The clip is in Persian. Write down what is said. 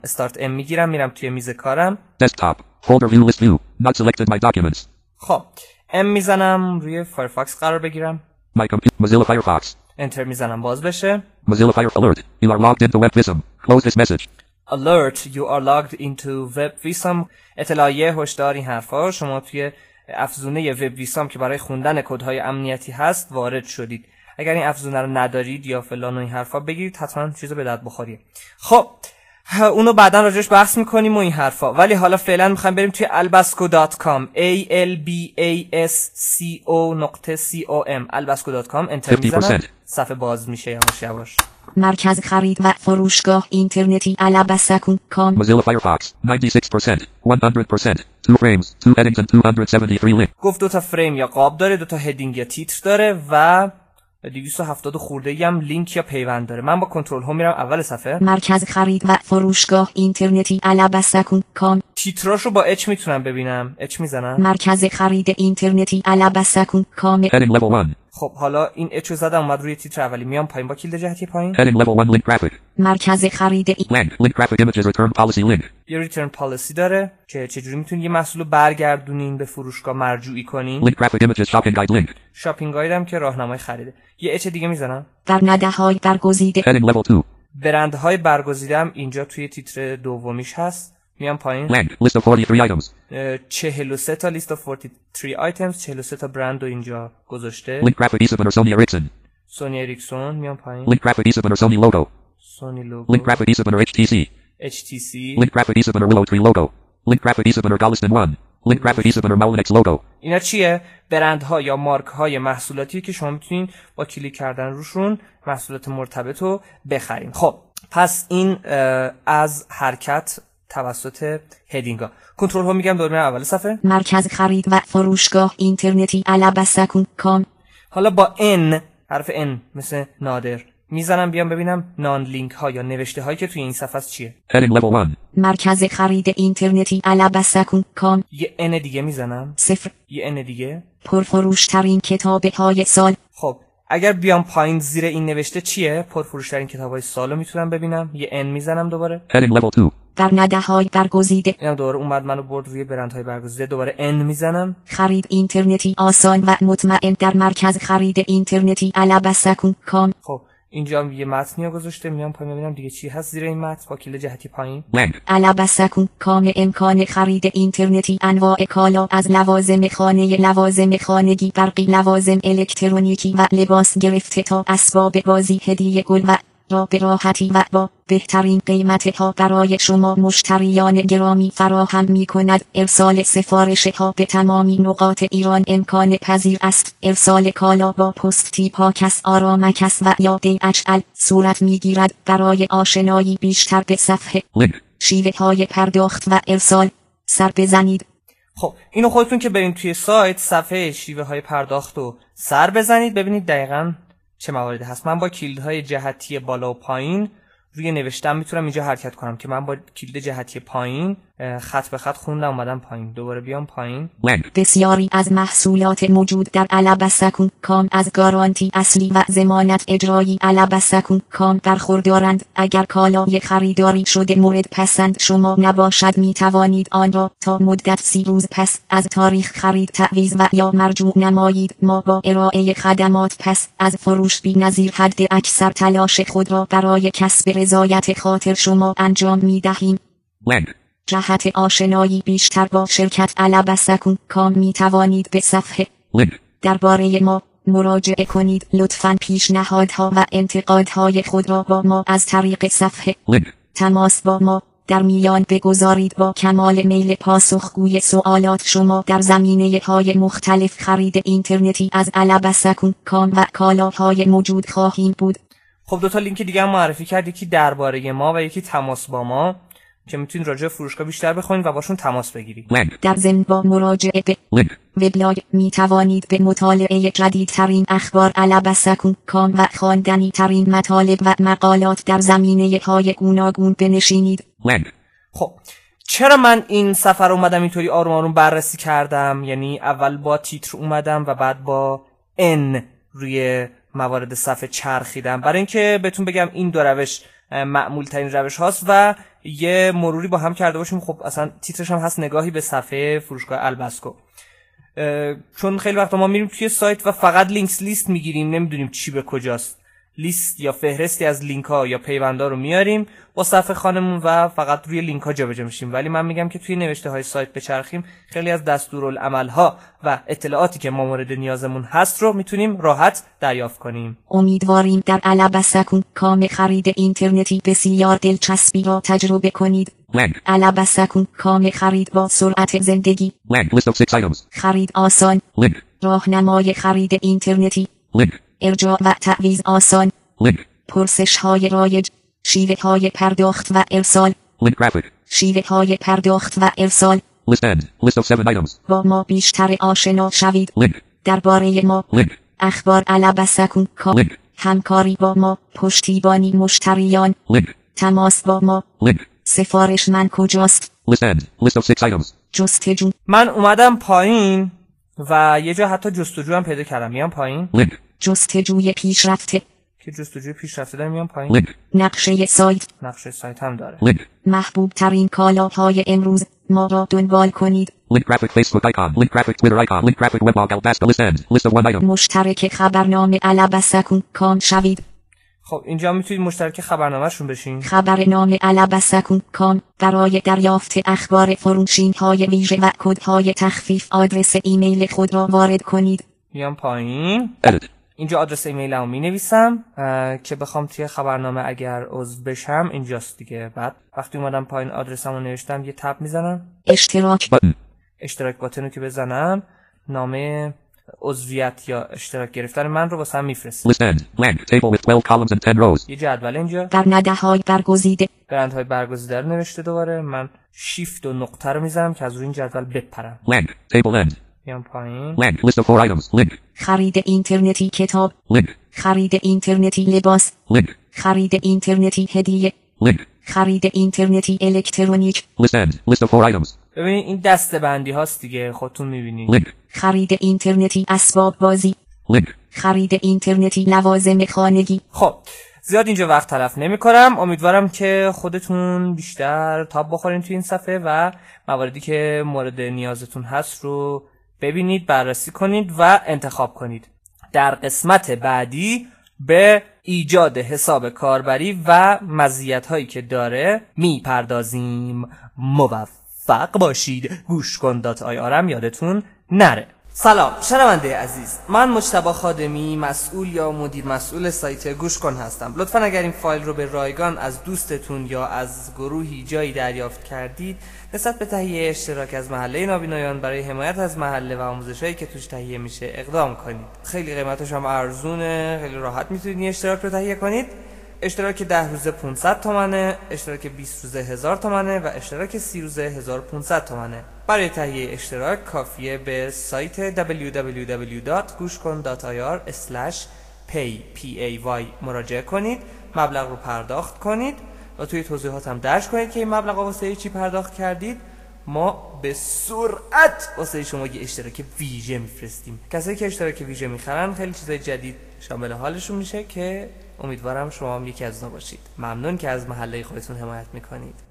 استارت ام میگیرم، میرم توی میز کارم. Desktop. Folder view list view. Not selected my documents. خب ام میزنم روی فایرفاکس قرار بگیرم. My Mozilla Firefox. انتر میزنم باز بشه. Mozilla Fire Alert. You are logged into WebVism. Close this message. Alert. You are logged into WebVism. اطلاعیه، هشدار، این حرفا. شما توی افزونه وب ویسام که برای خوندن کدهای امنیتی هست وارد شدید. اگر این افزونه رو ندارید یا فلان و این حرفا بگیرید، حتما چیزو به درد بخوریه. خب اونو بعداً راجعش بحث میکنیم و این حرفا، ولی حالا فعلا میخوایم بریم توی albasco.com albasco.com انتر میزنم، صفحه باز میشه یواش یواش. مرکز خرید و فروشگاه اینترنتی albasco.com. Mozilla Firefox 96%, 100%, 2 frames, 2 headings and 273 links. گفت 2 تا فریم یا قاب داره، 2 تا هدینگ یا تیتر داره و 270 خورده هم لینک یا پیوند داره. من با کنترل هوم میرم اول صفحه. مرکز خرید و فروشگاه اینترنتی albasco.com. تیتراشو با اچ میتونم ببینم، اچ میزنم. مرکز خرید اینترنتی albasco.com. Heading level 1. خب حالا این اچو زدم اومد روی تیتر اولی، میام پایین با کلید جهتی پایین. Heading level 1 link graphic. مرکز خرید Link graphic images return policy link. یه ریترن پالیسی داره که چجوری میتونید یه محصول رو برگردونین به فروشگاه، مرجوعی کنین. Link graphic images shopping guide link. شاپینگ گاید هم که راهنمای خریده. یه اچ دیگه میزنم. در نده‌های برگزیده. Heading level 2. برندهای برگزیده هم اینجا توی تیتر دومیش هست. میام پایین. Link list of 43 items. 43 تا لیست اف 43 آیتمز، 43 تا برند رو اینجا گذاشته. Link graphic Eastman or Sony Ericsson. سونی اریکسون میام پایین. Link graphic Eastman or Sony logo. سونی لوگو. Link graphic Eastman or HTC. HTC. Link graphic Eastman or Willow Tree logo. Link graphic Eastman or Galveston One. Link graphic Eastman or Molinex logo. اینا چیه؟ برندها یا مارک های محصولاتی که شما میتونین با کلیک کردن روشون محصولات مرتبط رو بخرین. خب پس این از حرکت توسط هدینگا. کنترل ها میگم دوباره اول صفحه. مرکز خرید و فروشگاه اینترنتی albasco.com. حالا با ان، حرف ان مثل نادر میزنم، بیام ببینم نان لینک ها یا نوشته هایی که توی این صفحه است چیه. Heading level 1. مرکز خرید اینترنتی albasco.com. یه ان دیگه میزنم. 0. یه ان دیگه. پرفروشترین کتاب های سال. خب اگر بیام پایین زیر این نوشته چیه؟ پرفروشترین کتاب‌های سالو میتونم ببینم. یه ان میزنم دوباره. Heading level 2. در نده‌های برگزیده. اینم دوباره اومد منو برد روی برندهای برگزیده. دوباره ان میزنم. خرید اینترنتی آسان و مطمئن در مرکز خرید اینترنتی albasco.com. خب اینجا هم یه متنی گذاشته، میام پایین ببینم دیگه چی هست زیر این متن با کلید جهتی پایین. Link. albasco.com. امکان خرید اینترنتی انواع کالا از لوازم خانه، لوازم خانگی، برقی، لوازم الکترونیکی و لباس گرفته تا اسباب بازی، هدیه، گل و را به راحتی و با بهترین قیمت ها برای شما مشتریان گرامی فراهم می کند. ارسال سفارش ها به تمامی نقاط ایران امکان پذیر است. ارسال کالا با پستی پاکس، آرامکس و یا DHL صورت می گیرد. برای آشنایی بیشتر به صفحه Link. شیوه های پرداخت و ارسال سر بزنید. خب اینو خودتون که برین توی سایت صفحه شیوه های پرداخت رو سر بزنید ببینید دقیقاً چه مواردی هست. من با کلیدهای جهتی بالا و پایین روی نوشتم میتونم اینجا حرکت کنم که من با کلید جهتی پایین خط به خط خوندم اومدم پایین. دوباره بیام پایین. Link. بسیاری از محصولات موجود در albasco.com از گارانتی اصلی و ضمانت اجرایی albasco.com برخوردارند. اگر کالای خریداری شده مورد پسند شما نباشد می توانید آن را تا مدت 30 روز پس از تاریخ خرید تعویض و یا مرجوع نمایید. ما با ارائه خدمات پس از فروش بی‌نظیر حد اکثر تلاش خود را برای کسب رضایت خاطر شما انجام می دهیم. Link. جهت آشنایی بیشتر با شرکت albasco.com می توانید به صفحه Link. درباره ما مراجعه کنید. لطفاً پیشنهادها و انتقادهای خود را با ما از طریق صفحه Link. تماس با ما در میان بگذارید. با کمال میل پاسخگوی سوالات شما در زمینه های مختلف خرید اینترنتی از albasco.com و کالاهای موجود خواهیم بود. خب 2 تا لینک دیگه هم معرفی کرد، یکی درباره ما و یکی تماس با ما که میتونید راجع به فروشگاه بیشتر بخونید و باشون تماس بگیرید. Link. در ضمن با مراجعه به Link. وبلاگ می توانید به مطالعه جدیدترین اخبار albasco.com و خواندنی ترین مطالب و مقالات در زمینه های گوناگون بنشینید. Link. خب چرا من این سفر اومدم اینطوری آروم آروم بررسی کردم؟ یعنی اول با تیتر اومدم و بعد با ان روی موارد صفحه چرخیدم، برای اینکه بهتون بگم این 2 روش معمول ترین روش هاست و یه مروری با هم کرده باشیم. خب اصلا تیترش هم هست نگاهی به صفحه فروشگاه البسکو. چون خیلی وقتا ما میریم توی سایت و فقط لینکس لیست میگیریم، نمیدونیم چی به کجاست. لیست یا فهرستی از لینک ها یا پیوندها رو میاریم با صفحه خانمون و فقط روی لینک ها جابجا میشیم. ولی من میگم که توی نوشته های سایت بچرخیم، خیلی از دستورالعمل ها و اطلاعاتی که ما مورد نیازمون هست رو میتونیم راحت دریافت کنیم. امیدواریم در alabasakun.com خرید اینترنتی بسیار دلچسبی را تجربه کنید. alabasakun.com خرید با سرعت زندگی. List of 6 items. خرید آسان. Link. راهنمای خرید اینترنتی. Link. ارجاع و تعویض آسان. Link. پرسش های رایج. شیوه های پرداخت و ارسال. Link graphic. شیوه های پرداخت و ارسال. List end. List of 7 items. با ما بیشتر آشنا شوید. Link. درباره ما. Link. اخبار alabasakun.com. Link. همکاری با ما. پشتیبانی مشتریان. Link. تماس با ما. Link. سفارش من کجاست؟ List end. List of 6 items. جستجو. من اومدم پایین و یه جا حتی جستجو هم پیدا کردم. میام پایین. Link. جستجوی پیشرفته. که جستجوی پیشرفته داره. میام پایین. Link. نقشه سایت. نقشه سایت هم داره. Link. محبوب ترین کالاهای امروز. ما را دنبال کنید. Link graphic Facebook icon. Link graphic Twitter icon. Link graphic weblog Albasta. List end. List of 1 item. مشترک خبرنامه alabasakun.com شوید. خب اینجا میتونید مشترک خبرنامه‌شون بشین. خبرنامه alabasakun.com برای دریافت اخبار فروشین‌های ویژه و کدهای تخفیف آدرس ایمیل خود را وارد کنید. میام پایین. Edit. اینجا آدرس ایمیلمو مینویسم که بخوام توی خبرنامه اگر عضو بشم اینجاست دیگه. بعد وقتی اومدم پایین آدرسمو نوشتم یه تب میزنم. اشتراک. Button. اشتراک باتن رو که بزنم نامه عضویت یا اشتراک گرفتن من رو واسه هم میفرسته. List end. Blank. Table with 12 columns and 10 rows. یه جدول اینجا. برنده‌های برگزیده. برندهای برگزیده رو نوشته. دوباره من شیفت و نقطه رو میزنم که از روی این جدول بپرم. Blank. Table end. میام پایین. Blank. List of 4 items. Link. خرید اینترنتی کتاب. Link. خرید اینترنتی لباس. Link. خرید اینترنتی هدیه. Link. خرید اینترنتی الکترونیک. List end. List of 4 items. ببینید این دسته بندی هاست دیگه، خودتون میبینید. Link. خرید اینترنتی اسباب بازی. Link. خرید اینترنتی لوازم خانگی. خب زیاد اینجا وقت تلف نمی کنم. امیدوارم که خودتون بیشتر تاب بخورین توی این صفحه و مواردی که مورد نیازتون هست رو ببینید، بررسی کنید و انتخاب کنید. در قسمت بعدی به ایجاد حساب کاربری و مزیت‌هایی که داره میپردازیم. موفق باشید. گوش کن .ir یادتون نره. سلام شنونده عزیز، من مجتبی خادمی، مسئول یا مدیر مسئول سایت گوش کن هستم. لطفا اگر این فایل رو به رایگان از دوستتون یا از گروهی جایی دریافت کردید، نسبت به تهیه اشتراک از محله نابینایان برای حمایت از محله و آموزشایی که توش تهیه میشه اقدام کنید. خیلی قیمتش هم ارزونه، خیلی راحت میتونید این اشتراک رو تهیه کنید. اشتراک 10 روزه 500 تومنه، اشتراک 20 روزه 1000 تومنه و اشتراک 30 روزه 1500 تومنه. برای تهیه اشتراک کافیه به سایت www.gushkon.ir/pay مراجعه کنید، مبلغ رو پرداخت کنید و توی توضیحات هم درج کنید که این مبلغ واسه چی پرداخت کردید. ما به سرعت واسه شما یه اشتراک ویژه میفرستیم. کسایی که اشتراک ویژه میخرن خیلی چیزای جدید شامل حالشون میشه که امیدوارم شما هم یکی از اونا باشید. ممنون که از محله خودتون حمایت میکنید.